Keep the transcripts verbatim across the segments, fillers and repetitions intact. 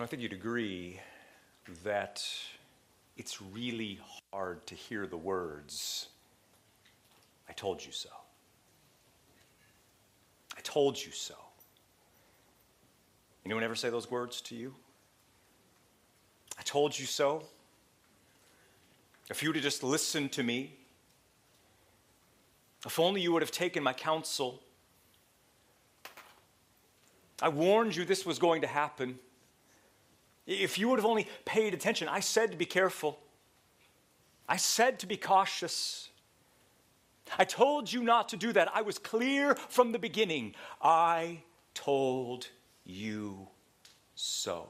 know, I think you'd agree that it's really hard to hear the words, I told you so. I told you so. Anyone ever say those words to you? I told you so. If you would have just listened to me, if only you would have taken my counsel. I warned you this was going to happen. If you would have only paid attention, I said to be careful. I said to be cautious. I told you not to do that. I was clear from the beginning. I told you so.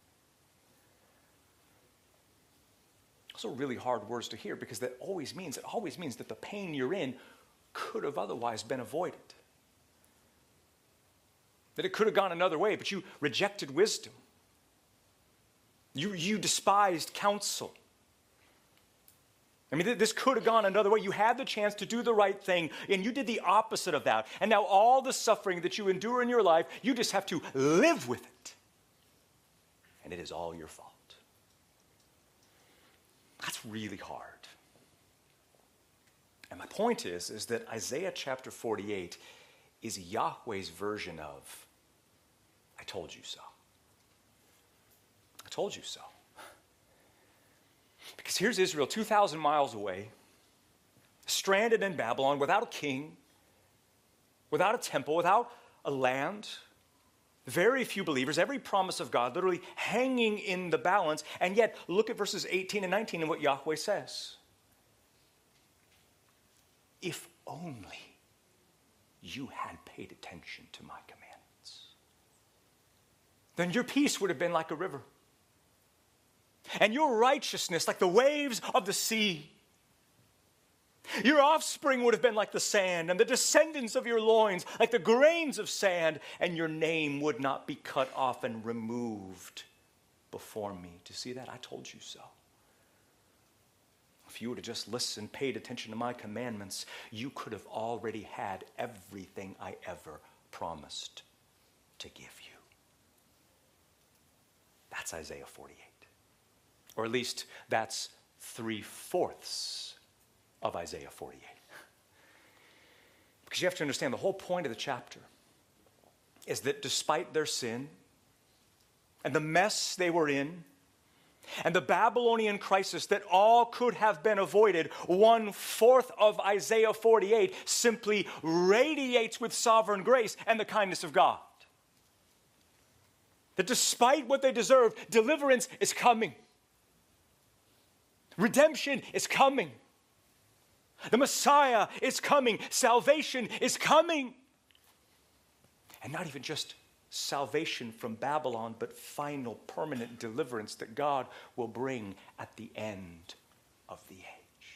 Those are really hard words to hear because that always means, it always means that the pain you're in could have otherwise been avoided. That it could have gone another way, but you rejected wisdom. You, you despised counsel. I mean, this could have gone another way. You had the chance to do the right thing, and you did the opposite of that. And now all the suffering that you endure in your life, you just have to live with it. And it is all your fault. That's really hard. And my point is, is that Isaiah chapter forty-eight is Yahweh's version of, I told you so. I told you so. Because here's Israel two thousand miles away, stranded in Babylon, without a king, without a temple, without a land, very few believers, every promise of God literally hanging in the balance. And yet, look at verses eighteen and nineteen and what Yahweh says. If only you had paid attention to my commandments, then your peace would have been like a river, and your righteousness like the waves of the sea. Your offspring would have been like the sand, and the descendants of your loins like the grains of sand, and your name would not be cut off and removed before me. Do you see that? I told you so. If you would have just listened, paid attention to my commandments, you could have already had everything I ever promised to give you. That's Isaiah forty-eight. Or at least that's three-fourths of Isaiah forty-eight. Because you have to understand the whole point of the chapter is that despite their sin and the mess they were in and the Babylonian crisis that all could have been avoided, one-fourth of Isaiah forty-eight simply radiates with sovereign grace and the kindness of God. That despite what they deserve, deliverance is coming. Redemption is coming. The Messiah is coming. Salvation is coming. And not even just salvation from Babylon, but final permanent deliverance that God will bring at the end of the age.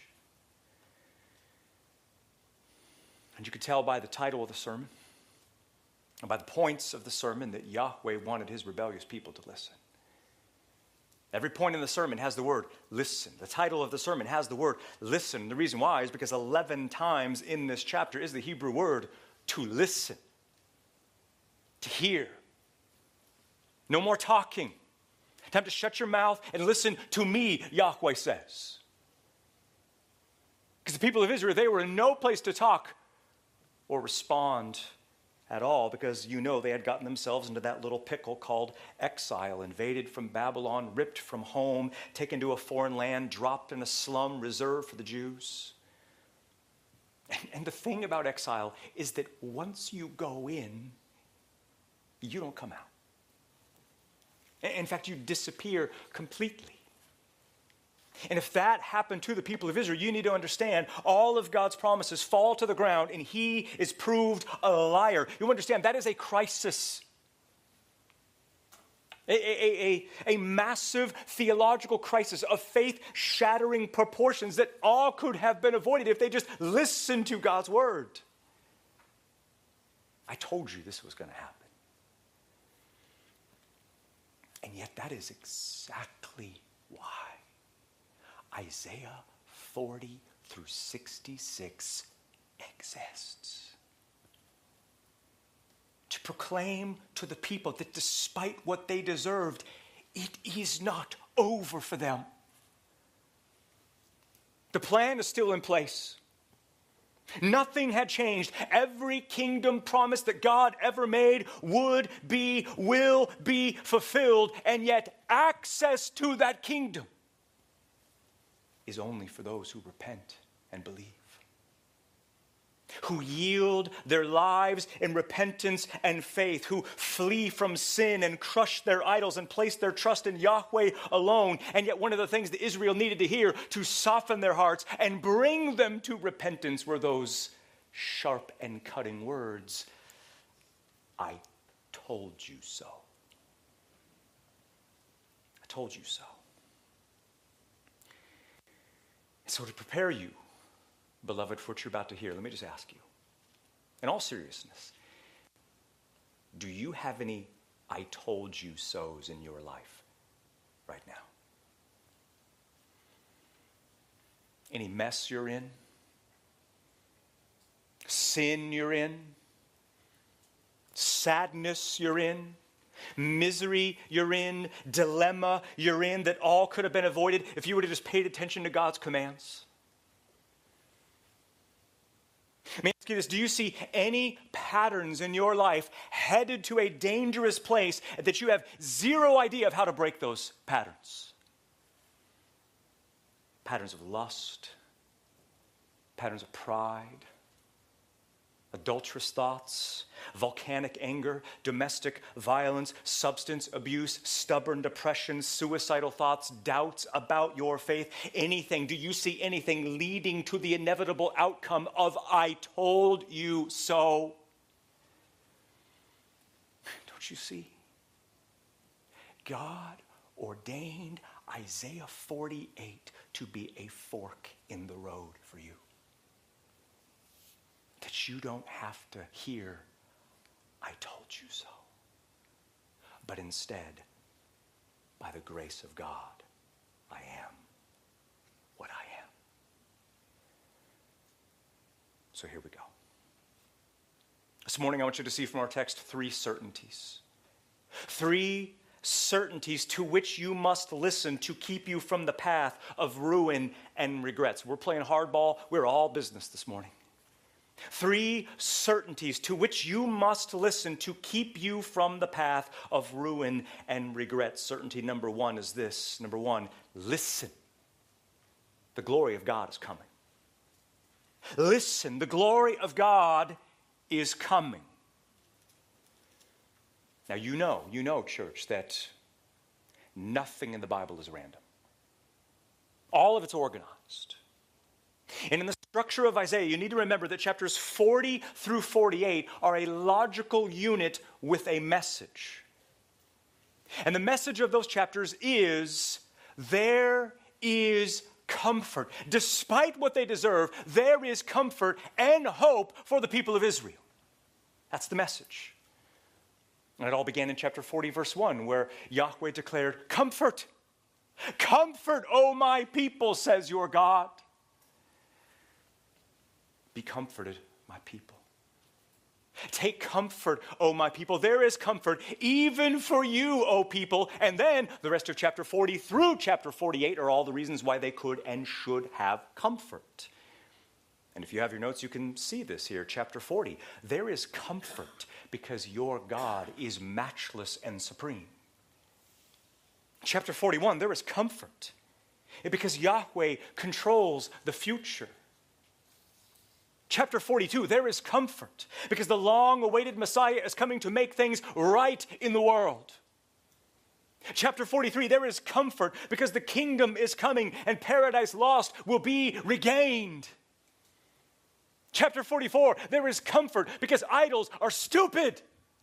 And you could tell by the title of the sermon and by the points of the sermon that Yahweh wanted his rebellious people to listen. Every point in the sermon has the word listen. The title of the sermon has the word listen. And the reason why is because eleven times in this chapter is the Hebrew word to listen, to hear. No more talking. Time to shut your mouth and listen to me, Yahweh says. Because the people of Israel, they were in no place to talk or respond at all, because you know they had gotten themselves into that little pickle called exile, invaded from Babylon, ripped from home, taken to a foreign land, dropped in a slum reserved for the Jews. And, and the thing about exile is that once you go in, you don't come out. In fact, you disappear completely. And if that happened to the people of Israel, you need to understand all of God's promises fall to the ground and he is proved a liar. You understand that is a crisis. A, a, a, a massive theological crisis of faith-shattering proportions that all could have been avoided if they just listened to God's word. I told you this was going to happen. And yet that is exactly why Isaiah forty through sixty-six exists. To proclaim to the people that despite what they deserved, it is not over for them. The plan is still in place. Nothing had changed. Every kingdom promise that God ever made would be, will be fulfilled, and yet access to that kingdom is only for those who repent and believe, who yield their lives in repentance and faith, who flee from sin and crush their idols and place their trust in Yahweh alone. And yet one of the things that Israel needed to hear to soften their hearts and bring them to repentance were those sharp and cutting words, I told you so. I told you so. So to prepare you, beloved, for what you're about to hear, let me just ask you, in all seriousness, do you have any I told you so's in your life right now? Any mess you're in? Sin you're in? Sadness you're in? Misery you're in? Dilemma you're in that all could have been avoided if you would have just paid attention to God's commands? Let me ask you this. Do you see any patterns in your life headed to a dangerous place that you have zero idea of how to break those patterns? Patterns of lust, patterns of pride, adulterous thoughts, volcanic anger, domestic violence, substance abuse, stubborn depression, suicidal thoughts, doubts about your faith, anything. Do you see anything leading to the inevitable outcome of I told you so? Don't you see? God ordained Isaiah forty-eight to be a fork in the road for you. That you don't have to hear, I told you so. But instead, by the grace of God, I am what I am. So here we go. This morning I want you to see from our text three certainties. Three certainties to which you must listen to keep you from the path of ruin and regrets. We're playing hardball. We're all business this morning. Three certainties to which you must listen to keep you from the path of ruin and regret. Certainty number one is this. Number one, listen. The glory of God is coming. Listen, the glory of God is coming. Now you know, you know, church, that nothing in the Bible is random. All of it's organized. And in the structure of Isaiah, you need to remember that chapters forty through forty-eight are a logical unit with a message. And the message of those chapters is, there is comfort. Despite what they deserve, there is comfort and hope for the people of Israel. That's the message. And it all began in chapter forty, verse one, where Yahweh declared, comfort, comfort, O my people, says your God. Be comforted, my people. Take comfort, O my people. There is comfort even for you, O people. And then the rest of chapter forty through chapter forty-eight are all the reasons why they could and should have comfort. And if you have your notes, you can see this here, chapter forty. There is comfort because your God is matchless and supreme. Chapter forty-one, there is comfort because Yahweh controls the future. Chapter forty-two, there is comfort because the long-awaited Messiah is coming to make things right in the world. Chapter forty-three, there is comfort because the kingdom is coming and paradise lost will be regained. Chapter forty-four, there is comfort because idols are stupid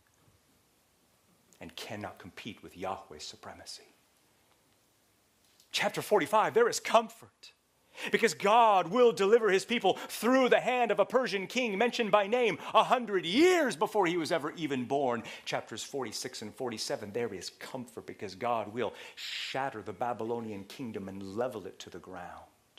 and cannot compete with Yahweh's supremacy. Chapter forty-five, there is comfort because God will deliver his people through the hand of a Persian king mentioned by name a hundred years before he was ever even born. Chapters forty-six and forty-seven, there is comfort because God will shatter the Babylonian kingdom and level it to the ground.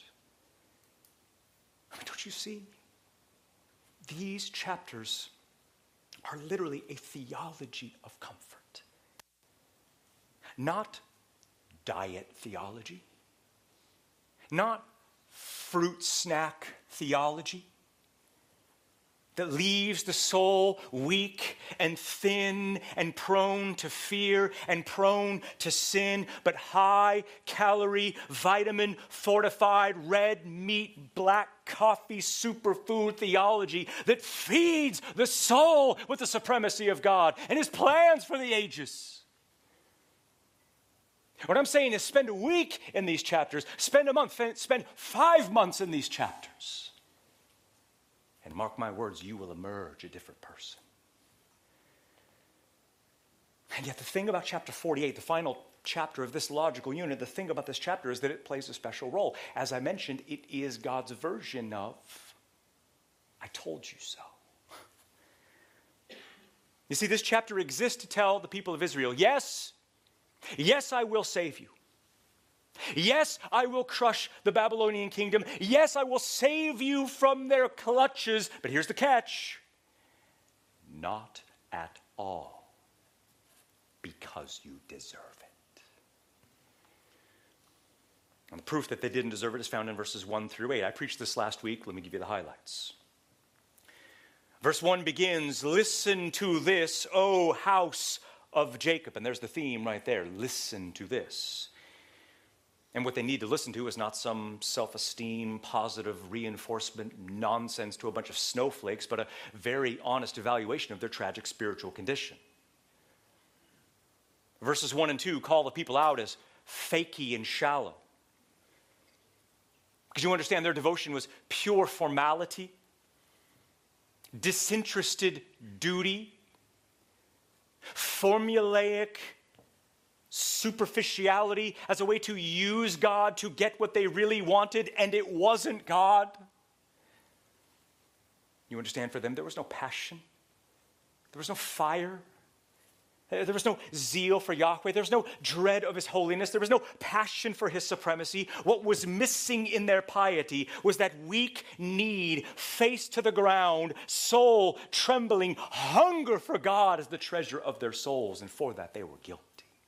I mean, don't you see? These chapters are literally a theology of comfort. Not diet theology, not fruit snack theology that leaves the soul weak and thin and prone to fear and prone to sin, but high-calorie, vitamin-fortified, red meat, black coffee, superfood theology that feeds the soul with the supremacy of God and His plans for the ages. What I'm saying is spend a week in these chapters, spend a month, spend five months in these chapters. And mark my words, you will emerge a different person. And yet the thing about chapter forty-eight, the final chapter of this logical unit, the thing about this chapter is that it plays a special role. As I mentioned, it is God's version of, I told you so. You see, this chapter exists to tell the people of Israel, yes, yes, I will save you. Yes, I will crush the Babylonian kingdom. Yes, I will save you from their clutches. But here's the catch. Not at all because you deserve it. And the proof that they didn't deserve it is found in verses one through eight. I preached this last week. Let me give you the highlights. Verse one begins, listen to this, O house of Jacob. And there's the theme right there. Listen to this. And what they need to listen to is not some self-esteem, positive reinforcement nonsense to a bunch of snowflakes, but a very honest evaluation of their tragic spiritual condition. Verses one and two call the people out as fakey and shallow. Because you understand their devotion was pure formality, disinterested duty, formulaic superficiality as a way to use God to get what they really wanted, and it wasn't God. You understand, for them there was no passion, there was no fire, there was no zeal for Yahweh, there was no dread of His holiness, there was no passion for His supremacy. What was missing in their piety was that weak need, face to the ground, soul trembling, hunger for God as the treasure of their souls, and for that they were guilty.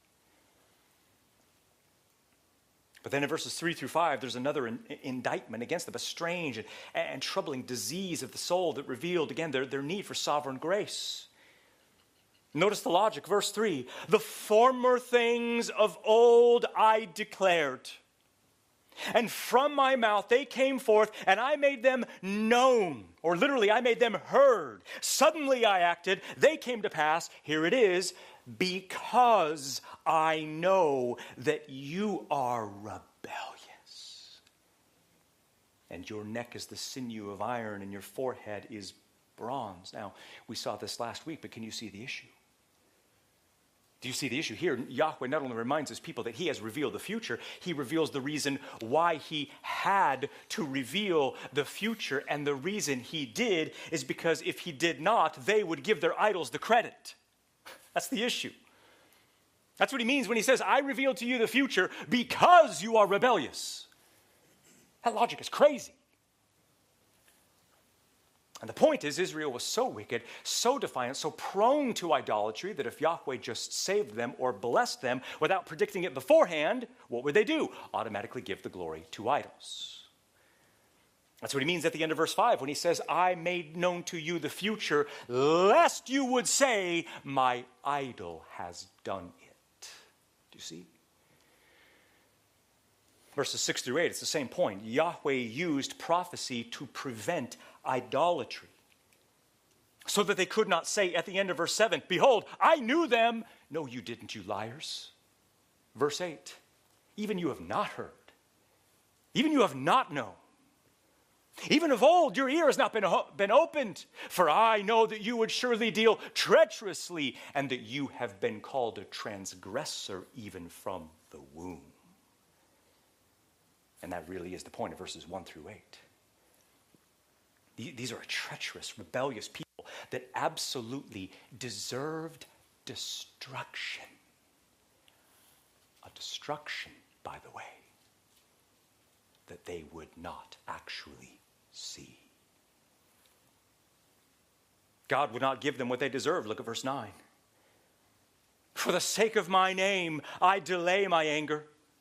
But then in verses three through five, there's another in, indictment against them, a strange and, and troubling disease of the soul that revealed, again, their, their need for sovereign grace. Notice the logic, verse three, the former things of old I declared, and from my mouth they came forth, and I made them known, or literally I made them heard. Suddenly I acted, they came to pass, here it is, because I know that you are rebellious. And your neck is the sinew of iron, and your forehead is bronze. Now, we saw this last week, but can you see the issue? Do you see the issue? Here, Yahweh not only reminds his people that he has revealed the future, he reveals the reason why he had to reveal the future. And the reason he did is because if he did not, they would give their idols the credit. That's the issue. That's what he means when he says, I reveal to you the future because you are rebellious. That logic is crazy. And the point is, Israel was so wicked, so defiant, so prone to idolatry that if Yahweh just saved them or blessed them without predicting it beforehand, what would they do? Automatically give the glory to idols. That's what he means at the end of verse five when he says, I made known to you the future, lest you would say, my idol has done it. Do you see? Verses six through eight, it's the same point. Yahweh used prophecy to prevent idolatry, so that they could not say at the end of verse seven, behold, I knew them. No, you didn't, you liars. Verse eight, even you have not heard, even you have not known. Even of old, your ear has not been, been opened. For I know that you would surely deal treacherously, and that you have been called a transgressor even from the womb. And that really is the point of verses one through eight. These are a treacherous, rebellious people that absolutely deserved destruction. A destruction, by the way, that they would not actually see. God would not give them what they deserved. Look at verse nine. For the sake of my name, I delay my anger.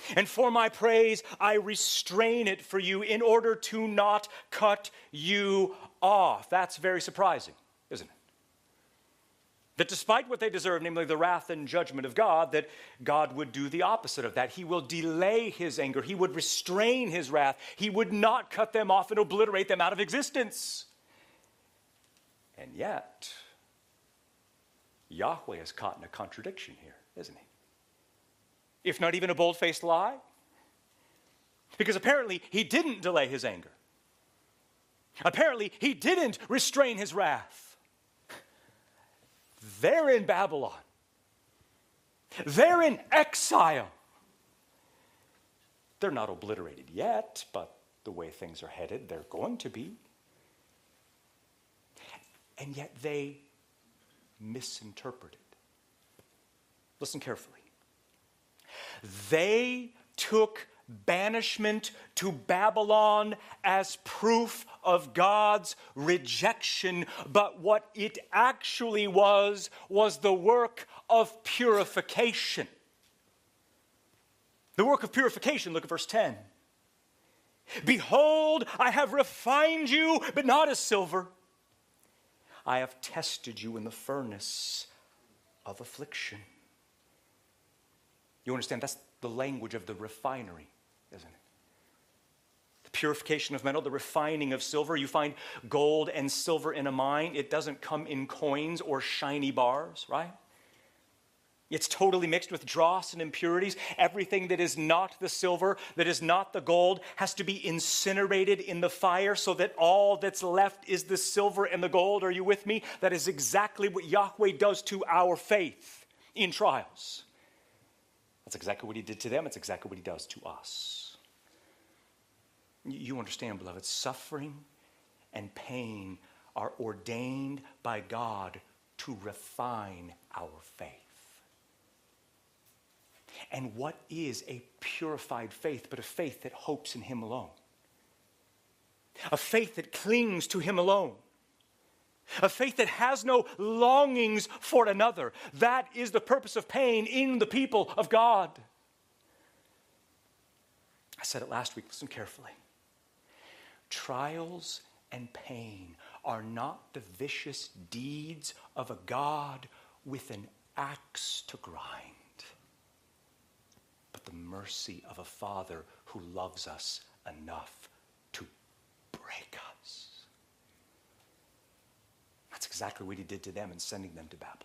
And for my praise, I restrain it for you in order to not cut you off. That's very surprising, isn't it? That despite what they deserve, namely the wrath and judgment of God, that God would do the opposite of that. He will delay his anger. He would restrain his wrath. He would not cut them off and obliterate them out of existence. And yet, Yahweh is caught in a contradiction here, isn't he? If not even a bold-faced lie. Because apparently he didn't delay his anger. Apparently he didn't restrain his wrath. They're in Babylon. They're in exile. They're not obliterated yet, but the way things are headed, they're going to be. And yet they misinterpreted. Listen carefully. They took banishment to Babylon as proof of God's rejection, but what it actually was, was the work of purification. The work of purification, look at verse ten. Behold, I have refined you, but not as silver. I have tested you in the furnace of affliction. You understand, that's the language of the refinery, isn't it? The purification of metal, the refining of silver. You find gold and silver in a mine. It doesn't come in coins or shiny bars, right? It's totally mixed with dross and impurities. Everything that is not the silver, that is not the gold, has to be incinerated in the fire so that all that's left is the silver and the gold. Are you with me? That is exactly what Yahweh does to our faith in trials. That's exactly what he did to them. It's exactly what he does to us. You understand, beloved, suffering and pain are ordained by God to refine our faith. And what is a purified faith but a faith that hopes in him alone? A faith that clings to him alone. A faith that has no longings for another. That is the purpose of pain in the people of God. I said it last week, listen carefully. Trials and pain are not the vicious deeds of a God with an axe to grind, but the mercy of a Father who loves us enough to break us. That's exactly what he did to them in sending them to Babylon.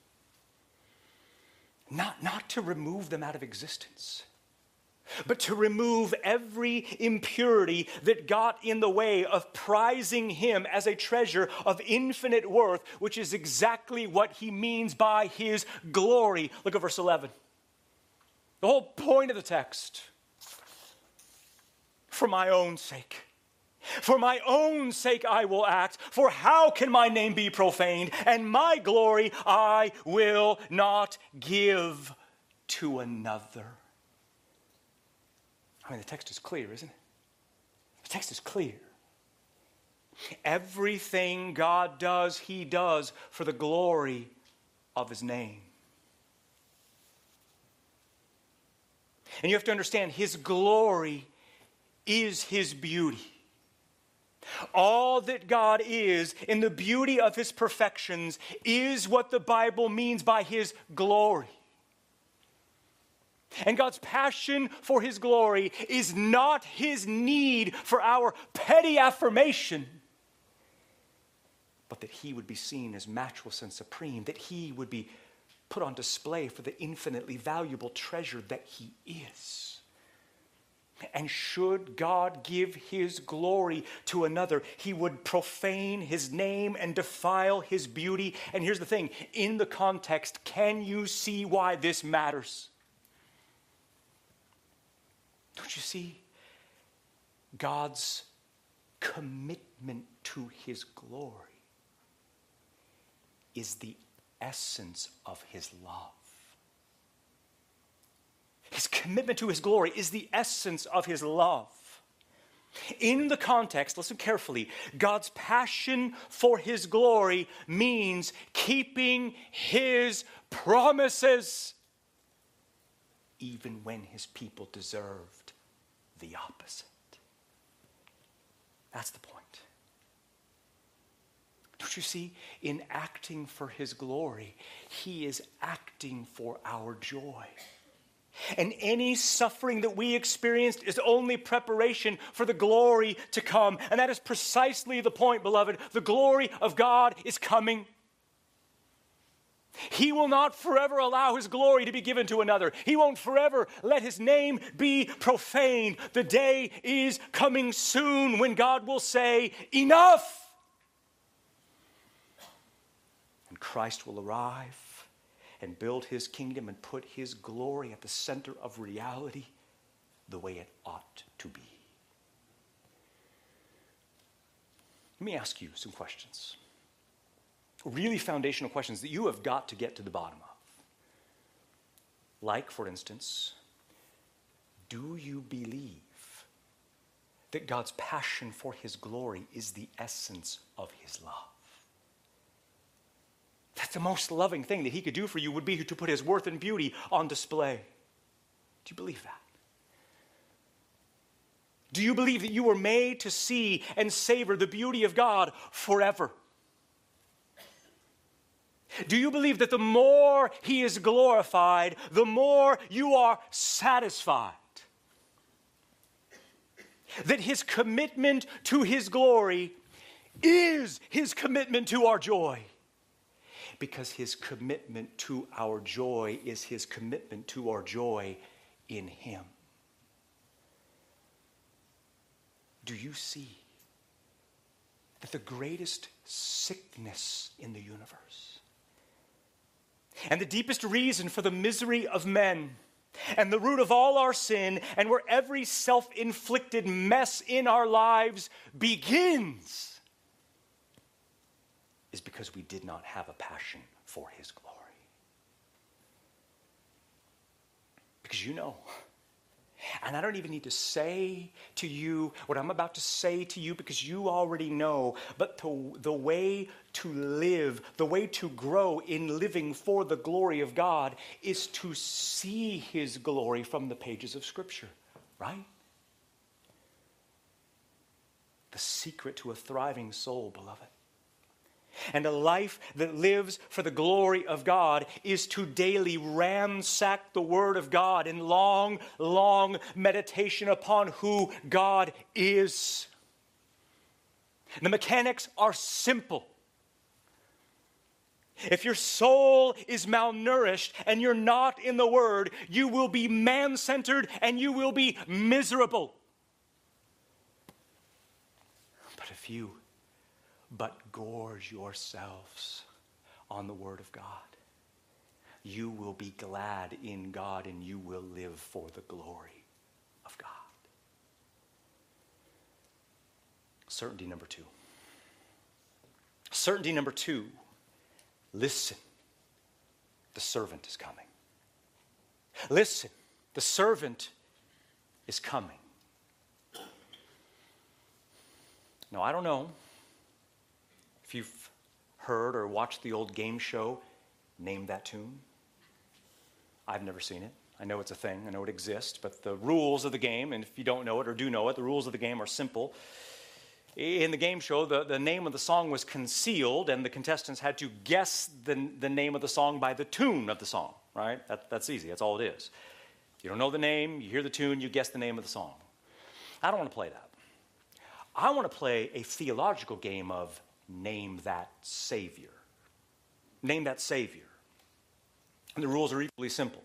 Not, not to remove them out of existence, but to remove every impurity that got in the way of prizing him as a treasure of infinite worth, which is exactly what he means by his glory. Look at verse eleven. The whole point of the text. For my own sake. For my own sake I will act, for how can my name be profaned? And my glory I will not give to another. I mean, the text is clear, isn't it? The text is clear. Everything God does, he does for the glory of his name. And you have to understand, his glory is his beauty. All that God is in the beauty of his perfections is what the Bible means by his glory. And God's passion for his glory is not his need for our petty affirmation, but that he would be seen as matchless and supreme, that he would be put on display for the infinitely valuable treasure that he is. And should God give his glory to another, he would profane his name and defile his beauty. And here's the thing, in the context, can you see why this matters? Don't you see? God's commitment to his glory is the essence of his love. His commitment to his glory is the essence of his love. In the context, listen carefully, God's passion for his glory means keeping his promises. even when his people deserved the opposite. That's the point. Don't you see? In acting for his glory, he is acting for our joy. And any suffering that we experienced is only preparation for the glory to come. And that is precisely the point, beloved. The glory of God is coming. He will not forever allow his glory to be given to another. He won't forever let his name be profaned. The day is coming soon when God will say, enough! And Christ will arrive and build his kingdom and put his glory at the center of reality the way it ought to be. Let me ask you some questions. Really foundational questions that you have got to get to the bottom of. Like, for instance, do you believe that God's passion for his glory is the essence of his love? That the most loving thing that he could do for you would be to put his worth and beauty on display. Do you believe that? Do you believe that you were made to see and savor the beauty of God forever? Do you believe that the more he is glorified, the more you are satisfied? That his commitment to his glory is his commitment to our joy? Because his commitment to our joy is his commitment to our joy in him. Do you see that the greatest sickness in the universe and the deepest reason for the misery of men and the root of all our sin and where every self-inflicted mess in our lives begins is because we did not have a passion for his glory? Because you know, and I don't even need to say to you what I'm about to say to you because you already know, but to, the way to live, the way to grow in living for the glory of God is to see his glory from the pages of Scripture, right? The secret to a thriving soul, beloved. And a life that lives for the glory of God is to daily ransack the Word of God in long, long meditation upon who God is. The mechanics are simple. If your soul is malnourished and you're not in the Word, you will be man-centered and you will be miserable. But if you but gorge yourselves on the Word of God, you will be glad in God and you will live for the glory of God. Certainty number two. Certainty number two. Listen, the servant is coming. Listen, the servant is coming. Now, I don't know if you've heard or watched the old game show, Name That Tune. I've never seen it. I know it's a thing. I know it exists. But the rules of the game, and if you don't know it or do know it, the rules of the game are simple. In the game show, the, the name of the song was concealed, and the contestants had to guess the, the name of the song by the tune of the song, right? That, that's easy. That's all it is. You don't know the name, you hear the tune, you guess the name of the song. I don't want to play that. I want to play a theological game of Name That Savior. Name that Savior. And the rules are equally simple.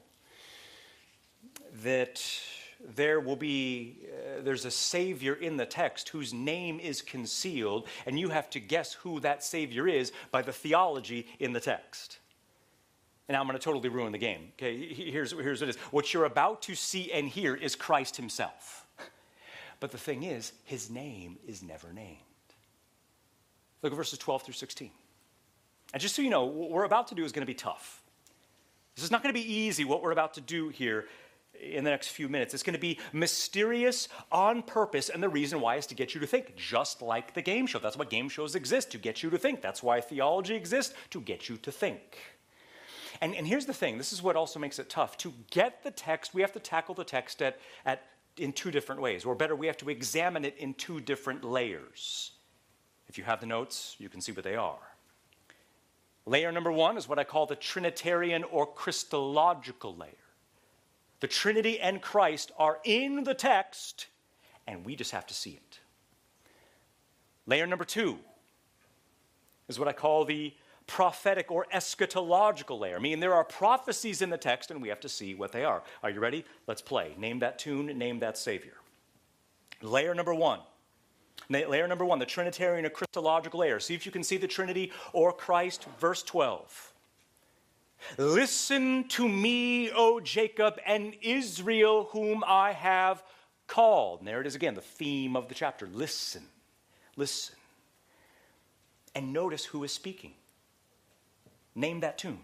That there will be, uh, there's a Savior in the text whose name is concealed, and you have to guess who that Savior is by the theology in the text. And now I'm going to totally ruin the game. Okay, here's, here's what it is. What you're about to see and hear is Christ himself. But the thing is, his name is never named. Look at verses twelve through sixteen. And just so you know, what we're about to do is going to be tough. This is not going to be easy, what we're about to do here in the next few minutes. It's going to be mysterious on purpose, and the reason why is to get you to think, just like the game show. That's what game shows exist, to get you to think. That's why theology exists, to get you to think. And, and here's the thing. This is what also makes it tough. To get the text, we have to tackle the text at, at, in two different ways. Or better, we have to examine it in two different layers. If you have the notes, you can see what they are. Layer number one is what I call the Trinitarian or Christological layer. The Trinity and Christ are in the text, and we just have to see it. Layer number two is what I call the prophetic or eschatological layer. Meaning there are prophecies in the text, and we have to see what they are. Are you ready? Let's play. Name that tune, name that Savior. Layer number one. Layer number one, the Trinitarian or Christological layer. See if you can see the Trinity or Christ. Verse twelve. Listen to me, O Jacob, and Israel, whom I have called. And there it is again, the theme of the chapter. Listen. Listen. And notice who is speaking. Name that tune.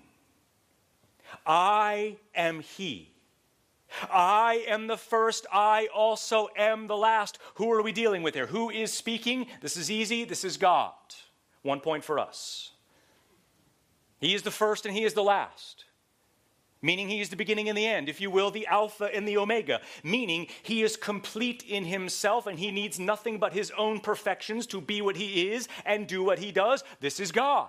I am he. I am the first, I also am the last. Who are we dealing with here? Who is speaking? This is easy. This is God. One point for us. He is the first and he is the last. Meaning he is the beginning and the end, if you will, the Alpha and the Omega. Meaning he is complete in himself and he needs nothing but his own perfections to be what he is and do what he does. This is God.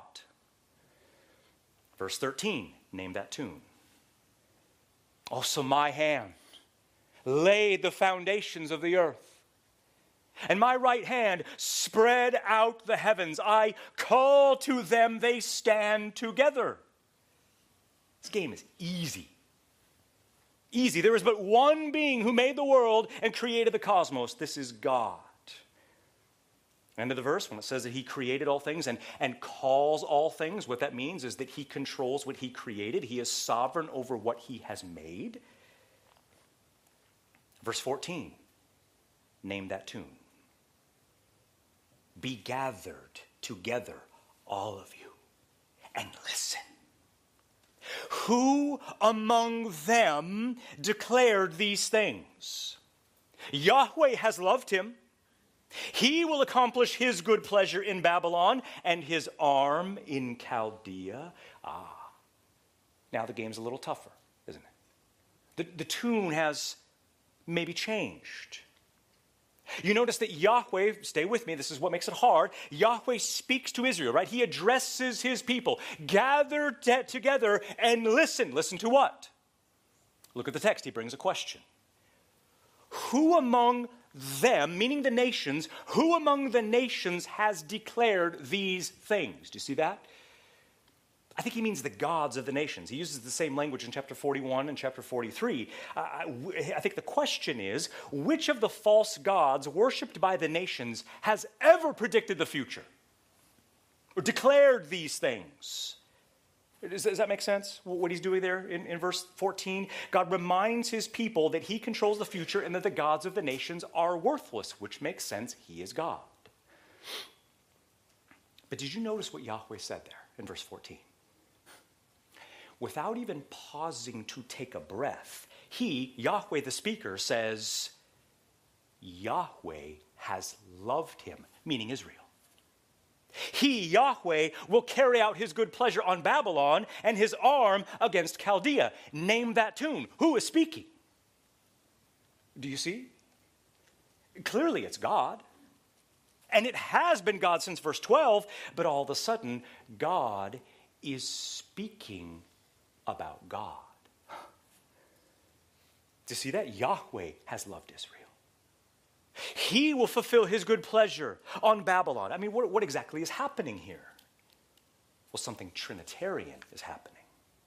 Verse thirteen, name that tune. Also my hand laid the foundations of the earth, and my right hand spread out the heavens. I call to them, they stand together. This game is easy. Easy. There is but one being who made the world and created the cosmos. This is God. End of the verse, when it says that he created all things and, and calls all things, what that means is that he controls what he created. He is sovereign over what he has made. Verse fourteen, name that tune. Be gathered together, all of you, and listen. Who among them declared these things? Yahweh has loved him. He will accomplish his good pleasure in Babylon and his arm in Chaldea. Ah, now the game's a little tougher, isn't it? The, the tune has maybe changed. You notice that Yahweh, stay with me, this is what makes it hard. Yahweh speaks to Israel, right? He addresses his people. Gather t- together and listen. Listen to what? Look at the text. He brings a question. Who among them, meaning the nations, who among the nations has declared these things? Do you see that? I think he means the gods of the nations. He uses the same language in chapter forty-one and chapter forty-three. Uh, I think the question is, which of the false gods worshipped by the nations has ever predicted the future or declared these things? Does, does that make sense, what he's doing there in, in verse fourteen? God reminds his people that he controls the future and that the gods of the nations are worthless, which makes sense. He is God. But did you notice what Yahweh said there in verse fourteen? Without even pausing to take a breath, he, Yahweh the speaker, says, Yahweh has loved him, meaning Israel. He, Yahweh, will carry out his good pleasure on Babylon and his arm against Chaldea. Name that tune. Who is speaking? Do you see? Clearly it's God. And it has been God since verse twelve, but all of a sudden, God is speaking about God. Do you see that? Yahweh has loved Israel. He will fulfill his good pleasure on Babylon. I mean, what, what exactly is happening here? Well, something Trinitarian is happening.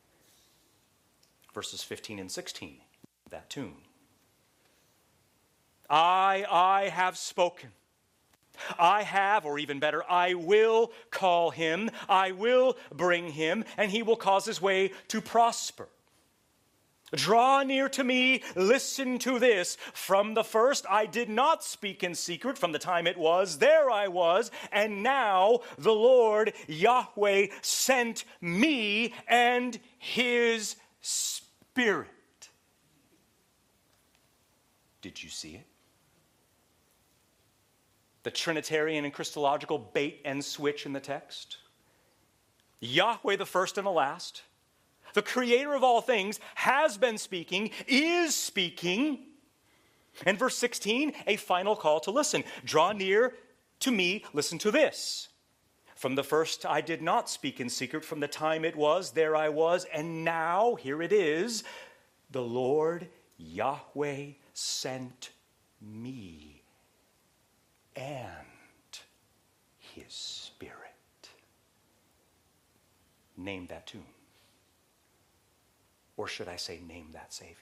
Verses fifteen and sixteen, that tune. I, I have spoken. I have, or even better, I will call him, I will bring him, and he will cause his way to prosper. Draw near to me, listen to this. From the first I did not speak in secret, from the time it was, there I was, and now the Lord Yahweh sent me and his Spirit. Did you see it? The Trinitarian and Christological bait and switch in the text. Yahweh the first and the last. the creator of all things, has been speaking, is speaking. And verse sixteen, a final call to listen. Draw near to me, listen to this. From the first I did not speak in secret, from the time it was, there I was, and now, here it is, the Lord Yahweh sent me and his Spirit. Name that tune. Or should I say, name that Savior?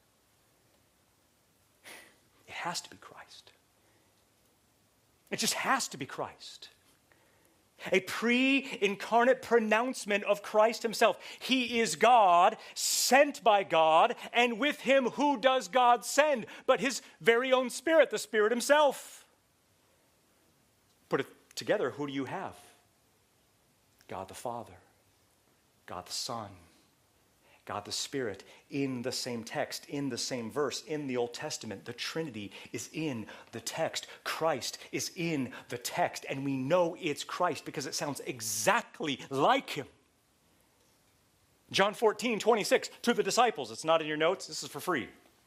It has to be Christ. It just has to be Christ. A pre-incarnate pronouncement of Christ himself. He is God, sent by God, and with him who does God send? But his very own Spirit, the Spirit himself. Put it together, who do you have? God the Father, God the Son, God the Spirit, in the same text, in the same verse, in the Old Testament. The Trinity is in the text. Christ is in the text. And we know it's Christ because it sounds exactly like him. John fourteen, twenty-six, to the disciples. It's not in your notes. This is for free.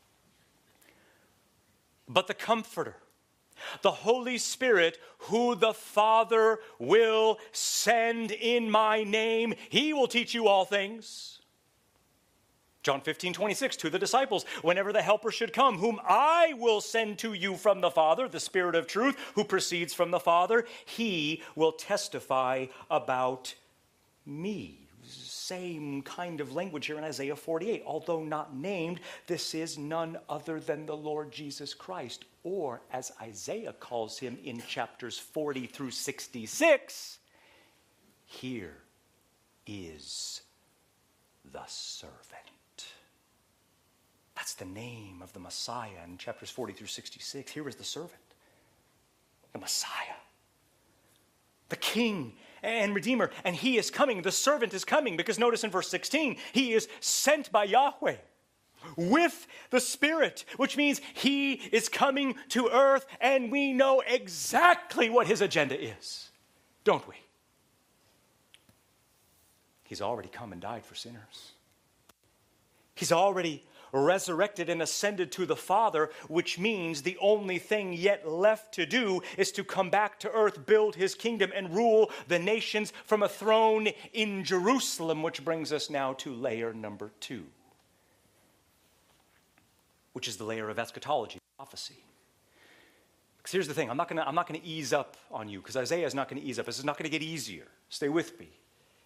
But the Comforter, the Holy Spirit, who the Father will send in my name, he will teach you all things. John fifteen, twenty-six, to the disciples, whenever the Helper should come, whom I will send to you from the Father, the Spirit of truth, who proceeds from the Father, he will testify about me. Same kind of language here in Isaiah forty-eight. Although not named, this is none other than the Lord Jesus Christ. Or, as Isaiah calls him in chapters forty through sixty-six, here is the servant. That's the name of the Messiah in chapters forty through sixty-six. Here is the servant, the Messiah, the King and Redeemer. And he is coming. The servant is coming because notice in verse sixteen, he is sent by Yahweh with the Spirit, which means he is coming to earth, and we know exactly what his agenda is, don't we? He's already come and died for sinners. He's already resurrected and ascended to the Father, which means the only thing yet left to do is to come back to earth, build his kingdom, and rule the nations from a throne in Jerusalem, which brings us now to layer number two, which is the layer of eschatology, prophecy. Because here's the thing, I'm not going to I'm not going to ease up on you, because Isaiah is not going to ease up. This is not going to get easier. Stay with me.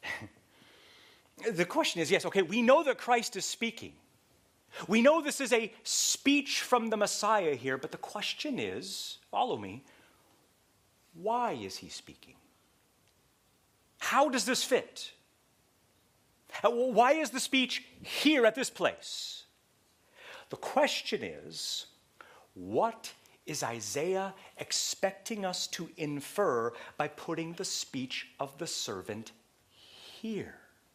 The question is, yes, okay, we know that Christ is speaking. We know this is a speech from the Messiah here, but the question is, follow me, why is he speaking? How does this fit? Why is the speech here at this place? The question is, what is Isaiah expecting us to infer by putting the speech of the servant here?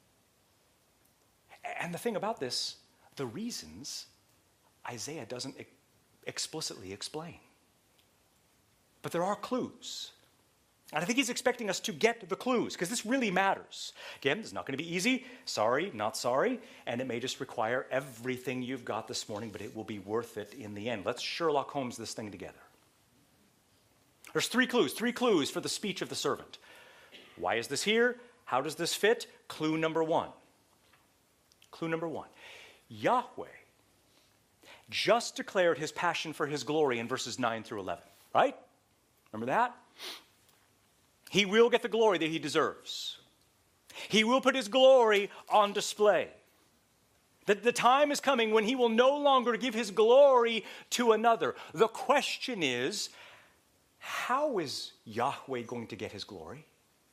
And the thing about this, the reasons Isaiah doesn't ex- explicitly explain. But there are clues. And I think he's expecting us to get the clues, because this really matters. Again, it's not going to be easy. Sorry, not sorry. And it may just require everything you've got this morning, but it will be worth it in the end. Let's Sherlock Holmes this thing together. There's three clues, three clues for the speech of the servant. Why is this here? How does this fit? Clue number one. Clue number one. Yahweh just declared his passion for his glory in verses nine through eleven, right? Remember that? He will get the glory that he deserves. He will put his glory on display. That the time is coming when he will no longer give his glory to another. The question is, how is Yahweh going to get his glory?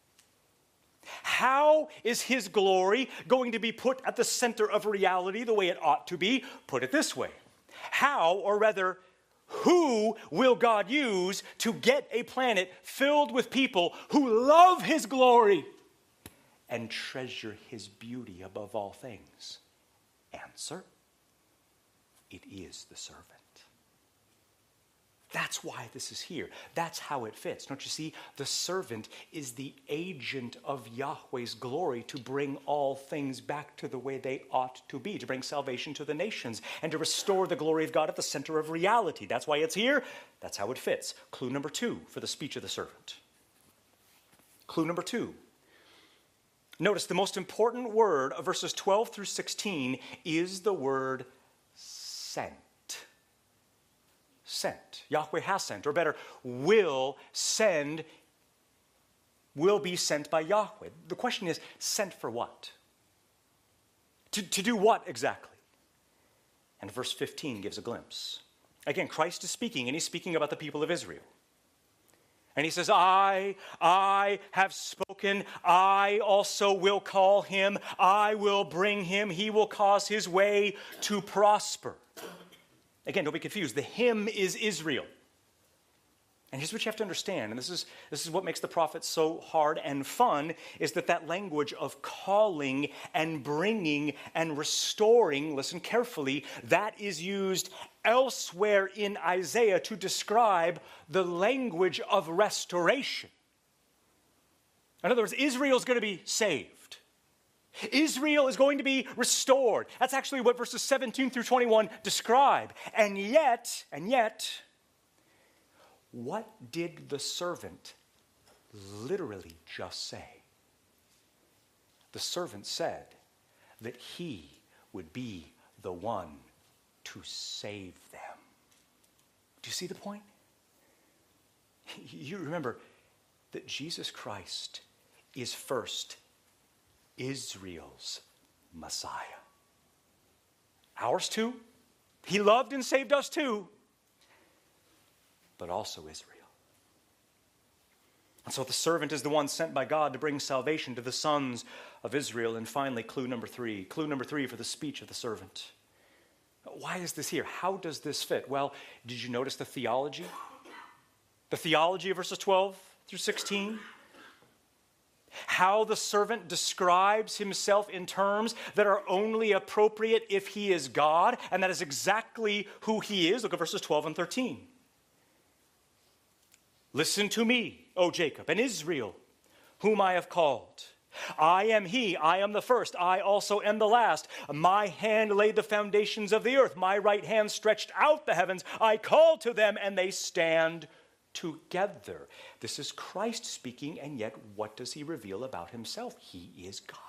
How is his glory going to be put at the center of reality the way it ought to be? Put it this way. How, or rather, who will God use to get a planet filled with people who love his glory and treasure his beauty above all things? Answer, it is the servant. That's why this is here. That's how it fits. Don't you see? The servant is the agent of Yahweh's glory to bring all things back to the way they ought to be, to bring salvation to the nations, and to restore the glory of God at the center of reality. That's why it's here. That's how it fits. Clue number two for the speech of the servant. Clue number two. Notice the most important word of verses twelve through sixteen is the word sent. Sent. Yahweh has sent, or better, will send, will be sent by Yahweh. The question is, sent for what? To, to do what exactly? And verse fifteen gives a glimpse. Again, Christ is speaking, and he's speaking about the people of Israel. And he says, I, I have spoken, I also will call him, I will bring him, he will cause his way to prosper. Again, don't be confused. The him is Israel. And here's what you have to understand, and this is, this is what makes the prophet so hard and fun, is that that language of calling and bringing and restoring, listen carefully, that is used elsewhere in Isaiah to describe the language of restoration. In other words, Israel's going to be saved. Israel is going to be restored. That's actually what verses seventeen through twenty-one describe. And yet, and yet, what did the servant literally just say? The servant said that he would be the one to save them. Do you see the point? You remember that Jesus Christ is first Israel's Messiah. Ours too. He loved and saved us too. But also Israel. And so the servant is the one sent by God to bring salvation to the sons of Israel. And finally, clue number three. Clue number three for the speech of the servant. Why is this here? How does this fit? Well, did you notice the theology? The theology of verses twelve through sixteen? How the servant describes himself in terms that are only appropriate if he is God, and that is exactly who he is. Look at verses twelve and thirteen. Listen to me, O Jacob, and Israel, whom I have called. I am he, I am the first, I also am the last. My hand laid the foundations of the earth, my right hand stretched out the heavens. I called to them, and they stand together. This is Christ speaking, and yet what does he reveal about himself? He is God.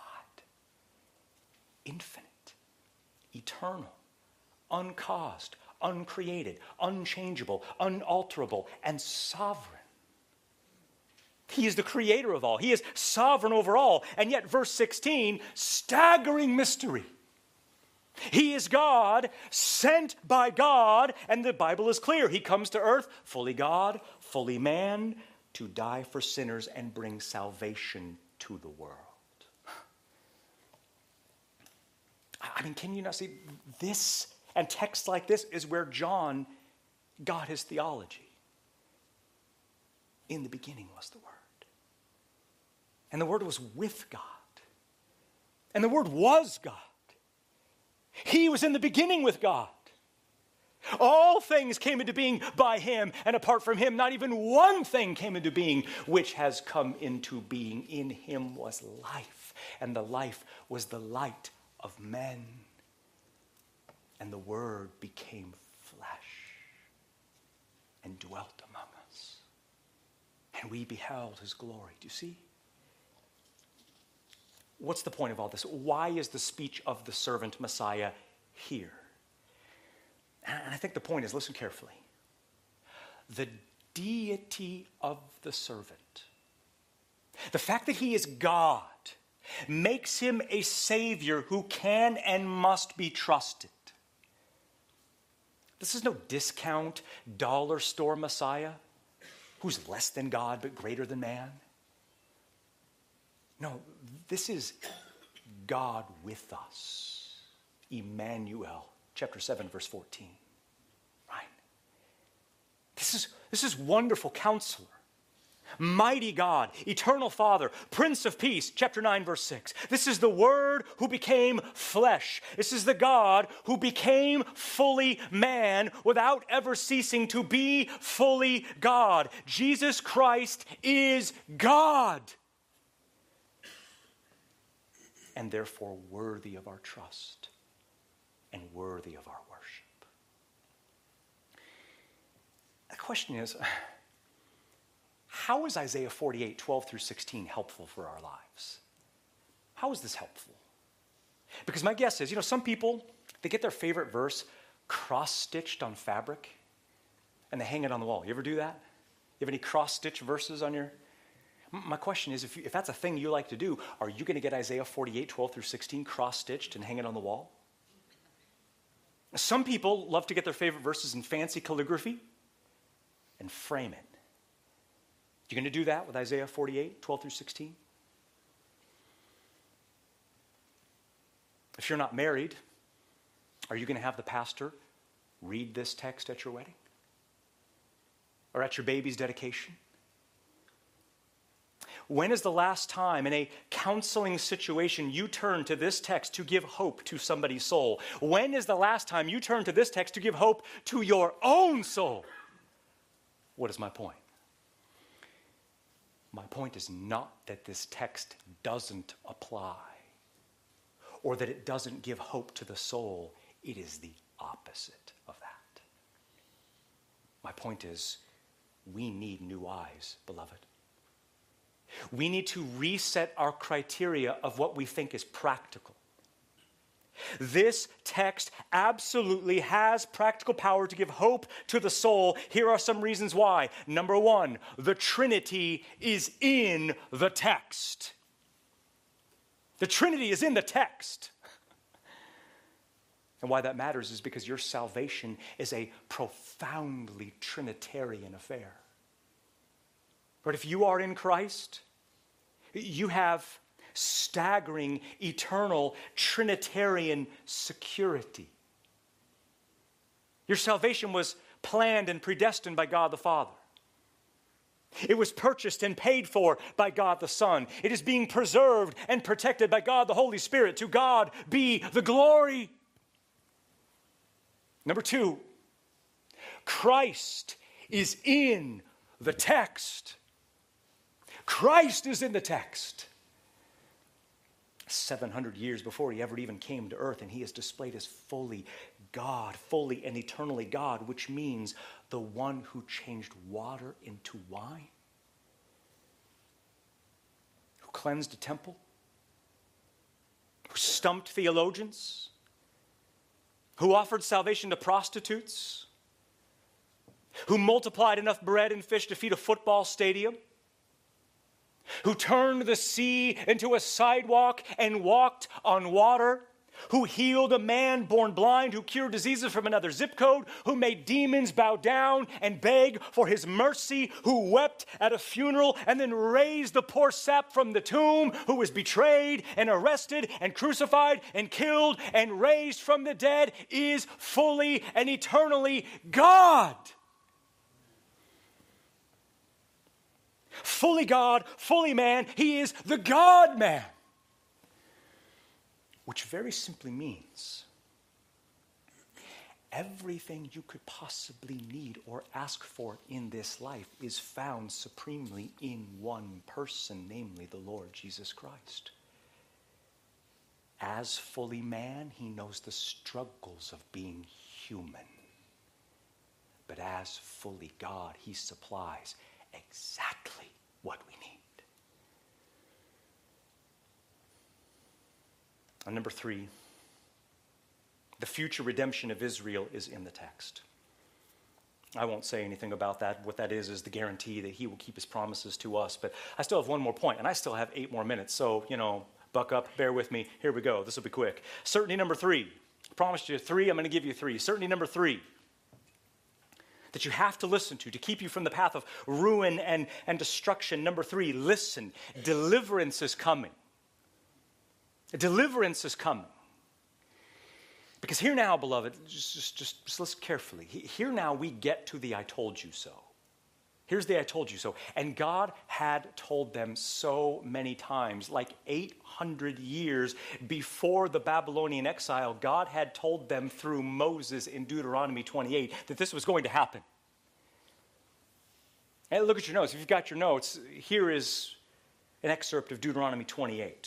Infinite, eternal, uncaused, uncreated, unchangeable, unalterable, and sovereign. He is the creator of all. He is sovereign over all. And yet, verse sixteen, staggering mystery. He is God, sent by God, and the Bible is clear. He comes to earth, fully God, fully man, to die for sinners and bring salvation to the world. I mean, can you not see this? And texts like this is where John got his theology. In the beginning was the Word. And the Word was with God. And the Word was God. He was in the beginning with God. All things came into being by him, and apart from him, not even one thing came into being which has come into being. In him was life, and the life was the light of men. And the Word became flesh and dwelt among us. And we beheld his glory. Do you see? What's the point of all this? Why is the speech of the servant Messiah here? And I think the point is, listen carefully. The deity of the servant, the fact that he is God, makes him a Savior who can and must be trusted. This is no discount dollar store Messiah who's less than God but greater than man. No, this is God with us. Emmanuel, chapter seven, verse fourteen. Right? This is, this is wonderful counselor. Mighty God, eternal Father, Prince of Peace, chapter nine, verse six. This is the Word who became flesh. This is the God who became fully man without ever ceasing to be fully God. Jesus Christ is God, and therefore worthy of our trust and worthy of our worship. The question is, how is Isaiah forty-eight, twelve through sixteen helpful for our lives? How is this helpful? Because my guess is, you know, some people, they get their favorite verse cross-stitched on fabric and they hang it on the wall. You ever do that? You have any cross-stitch verses on your... My question is, if, you, if that's a thing you like to do, are you going to get Isaiah forty-eight, twelve through sixteen cross-stitched and hang it on the wall? Some people love to get their favorite verses in fancy calligraphy and frame it. You going to do that with Isaiah forty-eight, twelve through sixteen? If you're not married, are you going to have the pastor read this text at your wedding? Or at your baby's dedication? When is the last time in a counseling situation you turned to this text to give hope to somebody's soul? When is the last time you turned to this text to give hope to your own soul? What is my point? My point is not that this text doesn't apply or that it doesn't give hope to the soul. It is the opposite of that. My point is, we need new eyes, beloved. We need to reset our criteria of what we think is practical. This text absolutely has practical power to give hope to the soul. Here are some reasons why. Number one, the Trinity is in the text. The Trinity is in the text. And why that matters is because your salvation is a profoundly Trinitarian affair. But if you are in Christ, you have staggering, eternal, Trinitarian security. Your salvation was planned and predestined by God the Father. It was purchased and paid for by God the Son. It is being preserved and protected by God the Holy Spirit. To God be the glory. Number two, Christ is in the text. Christ is in the text. seven hundred years before he ever even came to earth, and he is displayed as fully God, fully and eternally God, which means the one who changed water into wine, who cleansed a temple, who stumped theologians, who offered salvation to prostitutes, who multiplied enough bread and fish to feed a football stadium, who turned the sea into a sidewalk and walked on water, who healed a man born blind, who cured diseases from another zip code, who made demons bow down and beg for his mercy, who wept at a funeral and then raised the poor sap from the tomb, who was betrayed and arrested and crucified and killed and raised from the dead, is fully and eternally God. Fully God, fully man, he is the God-man. Which very simply means everything you could possibly need or ask for in this life is found supremely in one person, namely the Lord Jesus Christ. As fully man, he knows the struggles of being human. But as fully God, he supplies exactly what we need. And number three, the future redemption of Israel is in the text. I won't say anything about that. What that is is the guarantee that he will keep his promises to us. But I still have one more point, and I still have eight more minutes. So, you know, buck up, bear with me. Here we go. This will be quick. Certainty number three. I promised you three. I'm going to give you three. Certainty number three that you have to listen to to keep you from the path of ruin and, and destruction. Number three, listen. Deliverance is coming. Deliverance is coming. Because here now, beloved, just, just, just, just listen carefully. Here now we get to the I told you so. Here's the I told you so. And God had told them so many times, like eight hundred years before the Babylonian exile, God had told them through Moses in Deuteronomy twenty-eight that this was going to happen. And look at your notes. If you've got your notes, here is an excerpt of Deuteronomy twenty-eight.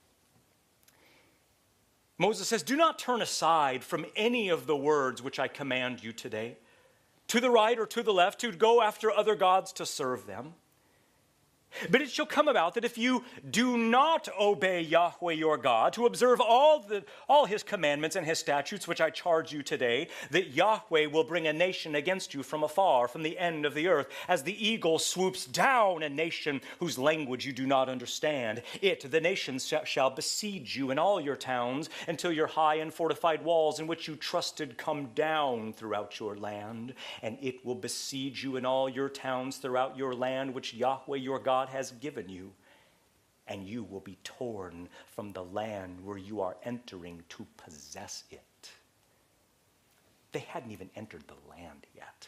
Moses says, "Do not turn aside from any of the words which I command you today, to the right or to the left, to go after other gods to serve them. But it shall come about that if you do not obey Yahweh your God, to observe all the all his commandments and his statutes which I charge you today, that Yahweh will bring a nation against you from afar, from the end of the earth, as the eagle swoops down a nation whose language you do not understand. It, the nations, sh- shall besiege you in all your towns, until your high and fortified walls in which you trusted come down throughout your land. And it will besiege you in all your towns throughout your land, which Yahweh your God has given you, and you will be torn from the land where you are entering to possess it." They hadn't even entered the land yet.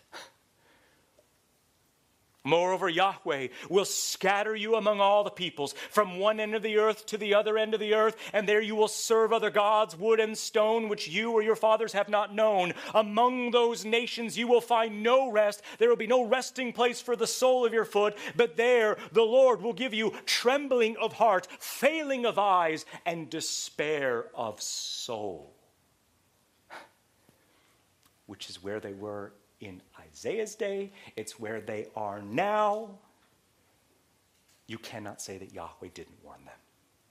"Moreover, Yahweh will scatter you among all the peoples, from one end of the earth to the other end of the earth, and there you will serve other gods, wood and stone, which you or your fathers have not known. Among those nations you will find no rest. There will be no resting place for the sole of your foot, but there the Lord will give you trembling of heart, failing of eyes, and despair of soul." Which is where they were in Isaiah's day. It's where they are now. You cannot say that Yahweh didn't warn them.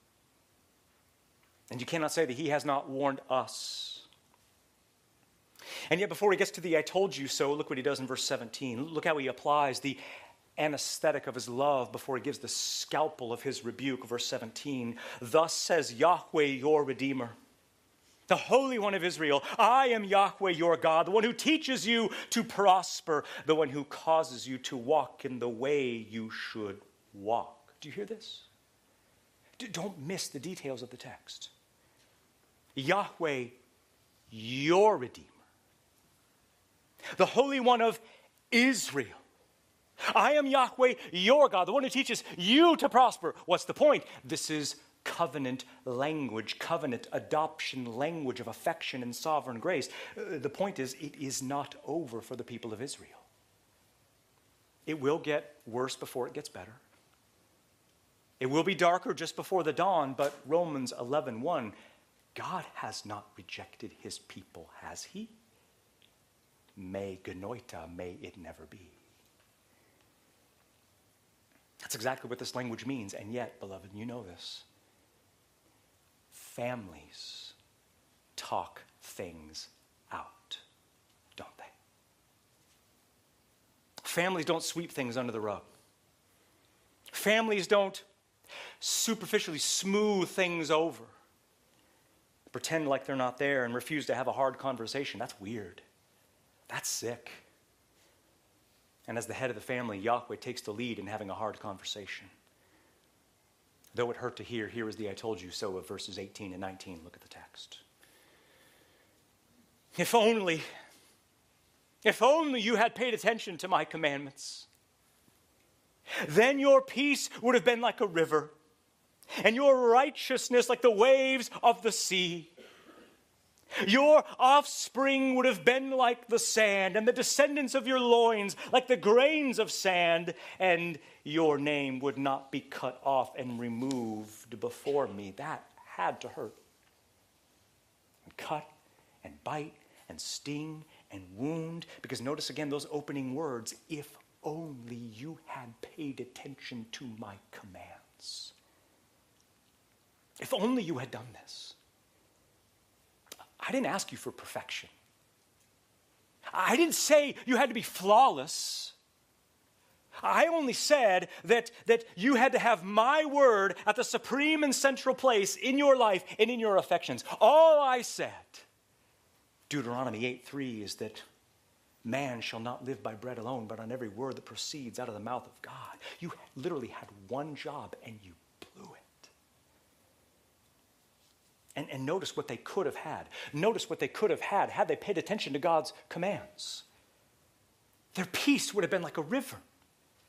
And you cannot say that he has not warned us. And yet before he gets to the I told you so, look what he does in verse seventeen. Look how he applies the anesthetic of his love before he gives the scalpel of his rebuke. Verse seventeen, "Thus says Yahweh your Redeemer, the Holy One of Israel, I am Yahweh your God, the one who teaches you to prosper, the one who causes you to walk in the way you should walk." Do you hear this? Don't miss the details of the text. Yahweh, your Redeemer, the Holy One of Israel. I am Yahweh, your God, the one who teaches you to prosper. What's the point? This is covenant language, covenant adoption language of affection and sovereign grace. Uh, the point is, it is not over for the people of Israel. It will get worse before it gets better. It will be darker just before the dawn, but Romans eleven one, God has not rejected his people, has he? May genoita, may it never be. That's exactly what this language means, and yet, beloved, you know this. Families talk things out, don't they? Families don't sweep things under the rug. Families don't superficially smooth things over, pretend like they're not there, and refuse to have a hard conversation. That's weird. That's sick. And as the head of the family, Yahweh takes the lead in having a hard conversation. Though it hurt to hear, here is the I told you so of verses eighteen and nineteen. Look at the text. If only, if only you had paid attention to my commandments, then your peace would have been like a river, and your righteousness like the waves of the sea. Your offspring would have been like the sand, and the descendants of your loins like the grains of sand, and your name would not be cut off and removed before me. That had to hurt. And cut and bite and sting and wound. Because notice again those opening words, if only you had paid attention to my commands. If only you had done this. I didn't ask you for perfection. I didn't say you had to be flawless. I only said that, that you had to have my word at the supreme and central place in your life and in your affections. All I said, Deuteronomy eight three, is that man shall not live by bread alone, but on every word that proceeds out of the mouth of God. You literally had one job and you blew it. And, and notice what they could have had. Notice what they could have had had they paid attention to God's commands. Their peace would have been like a river.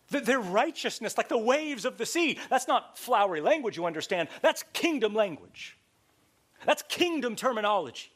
Their righteousness, like the waves of the sea. That's not flowery language, you understand. That's kingdom language. That's kingdom terminology.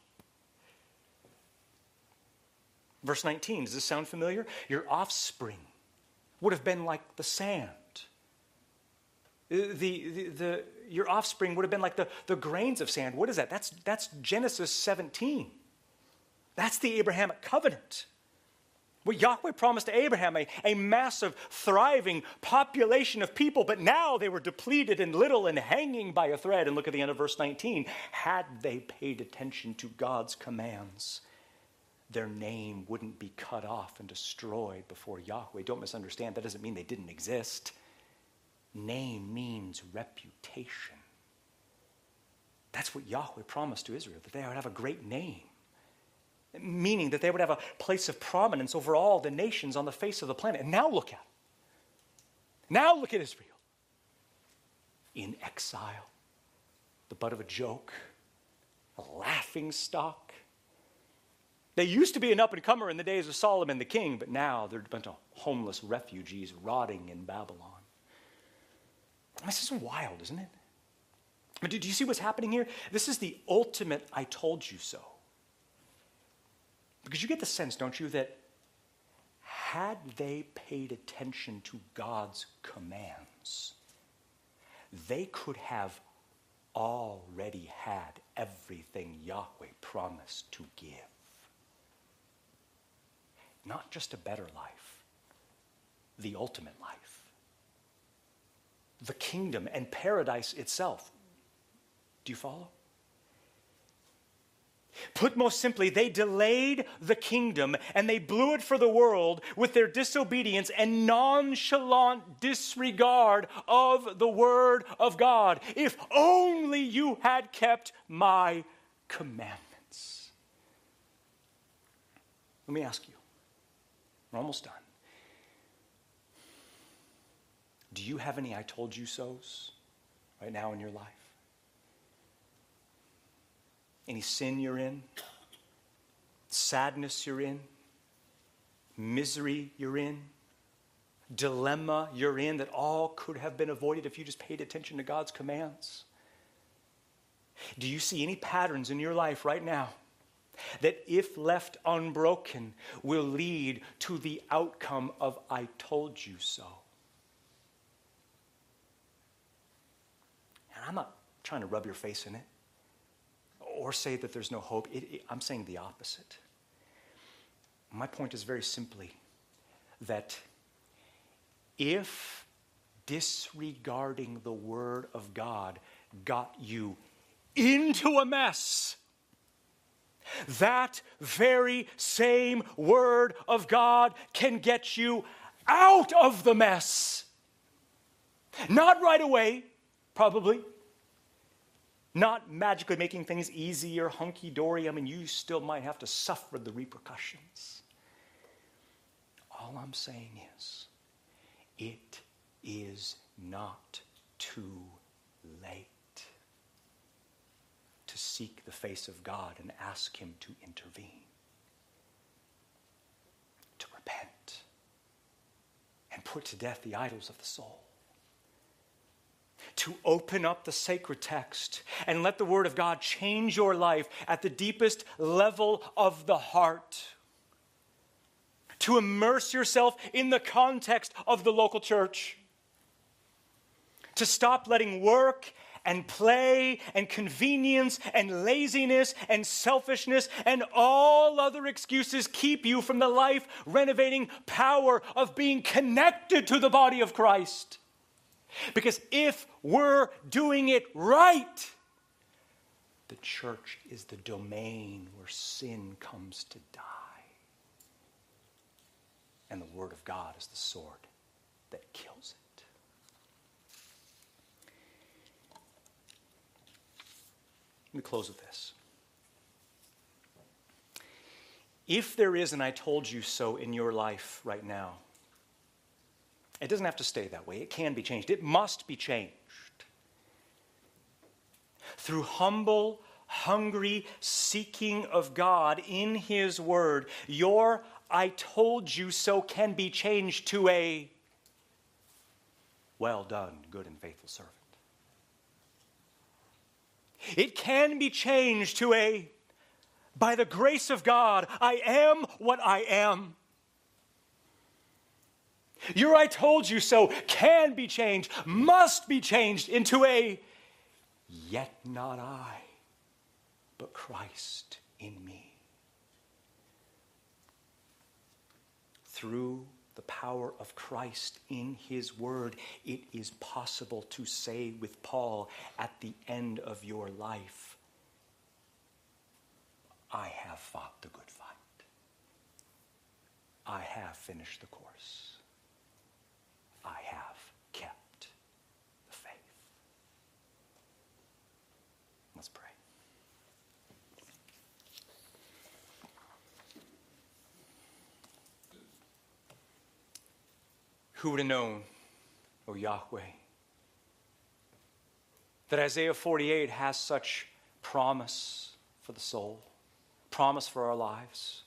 Verse nineteen, does this sound familiar? Your offspring would have been like the sand. The, the, the, your offspring would have been like the, the grains of sand. What is that? That's, that's Genesis seventeen. That's the Abrahamic covenant. What Yahweh promised to Abraham, a, a massive, thriving population of people, but now they were depleted and little and hanging by a thread. And look at the end of verse nineteen. Had they paid attention to God's commands, their name wouldn't be cut off and destroyed before Yahweh. Don't misunderstand. That doesn't mean they didn't exist. Name means reputation. That's what Yahweh promised to Israel, that they would have a great name. Meaning that they would have a place of prominence over all the nations on the face of the planet. And now look at it. Now look at Israel. In exile, the butt of a joke, a laughing stock. They used to be an up-and-comer in the days of Solomon the king, but now they're a bunch of homeless refugees rotting in Babylon. This is wild, isn't it? But do you see what's happening here? This is the ultimate I told you so. Because you get the sense, don't you, that had they paid attention to God's commands, they could have already had everything Yahweh promised to give. Not just a better life, the ultimate life. The kingdom and paradise itself. Do you follow? Put most simply, they delayed the kingdom and they blew it for the world with their disobedience and nonchalant disregard of the word of God. If only you had kept my commandments. Let me ask you, we're almost done. Do you have any I told you so's right now in your life? Any sin you're in, sadness you're in, misery you're in, dilemma you're in that all could have been avoided if you just paid attention to God's commands? Do you see any patterns in your life right now that, if left unbroken, will lead to the outcome of I told you so? And I'm not trying to rub your face in it or say that there's no hope. It, it, I'm saying the opposite. My point is very simply that if disregarding the word of God got you into a mess, that very same word of God can get you out of the mess. Not right away, probably. Not magically making things easy or hunky-dory. I mean, you still might have to suffer the repercussions. All I'm saying is, it is not too late to seek the face of God and ask him to intervene, to repent, and put to death the idols of the soul. To open up the sacred text and let the word of God change your life at the deepest level of the heart. To immerse yourself in the context of the local church. To stop letting work and play and convenience and laziness and selfishness and all other excuses keep you from the life-renovating power of being connected to the body of Christ. Because if we're doing it right, the church is the domain where sin comes to die. And the word of God is the sword that kills it. Let me close with this. If there is an I told you so in your life right now, it doesn't have to stay that way. It can be changed. It must be changed. Through humble, hungry seeking of God in his word, your I told you so can be changed to a Well done, good and faithful servant. It can be changed to a, by the grace of God, I am what I am. Your I told you so can be changed, must be changed into a, yet not I, but Christ in me. Through the power of Christ in his word, it is possible to say with Paul at the end of your life, I have fought the good fight. I have finished the course. I have kept the faith. Let's pray. Who would have known, O Yahweh, that Isaiah forty-eight has such promise for the soul, promise for our lives?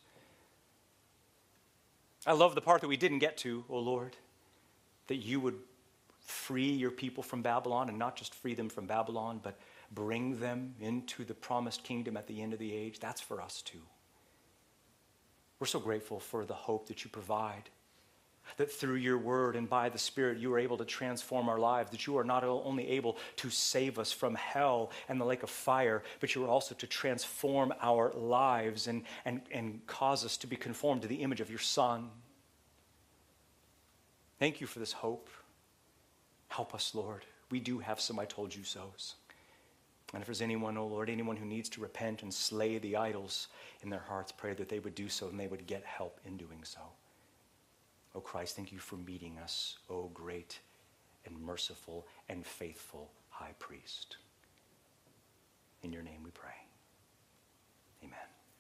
I love the part that we didn't get to, O Lord, that you would free your people from Babylon, and not just free them from Babylon, but bring them into the promised kingdom at the end of the age. That's for us too. We're so grateful for the hope that you provide, that through your word and by the Spirit you are able to transform our lives, that you are not only able to save us from hell and the lake of fire, but you are also to transform our lives and, and, and cause us to be conformed to the image of your Son. Thank you for this hope. Help us, Lord. We do have some I told you so's. And if there's anyone, oh Lord, anyone who needs to repent and slay the idols in their hearts, pray that they would do so and they would get help in doing so. Oh Christ, thank you for meeting us, oh great and merciful and faithful high priest. In your name we pray. Amen.